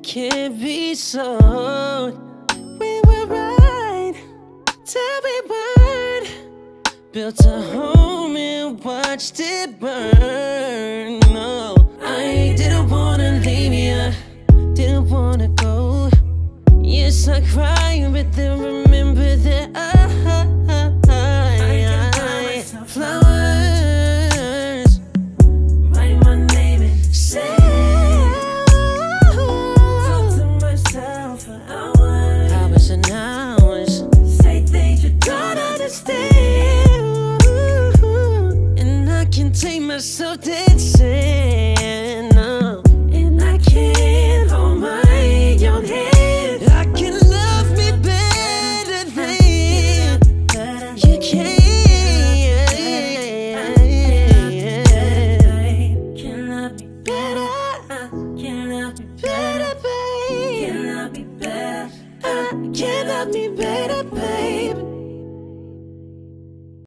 can't be sold. We were right till we weren't. Built a home and watched it burn. No, I didn't wanna leave you, didn't wanna go. Yes, I cried, but then remember that I flowers, write my name and say, talk to myself for hours and hours, say things you don't understand, and I can take myself dancing, no. And I can't hold my own hand. I can love me better than you can. Can love me better.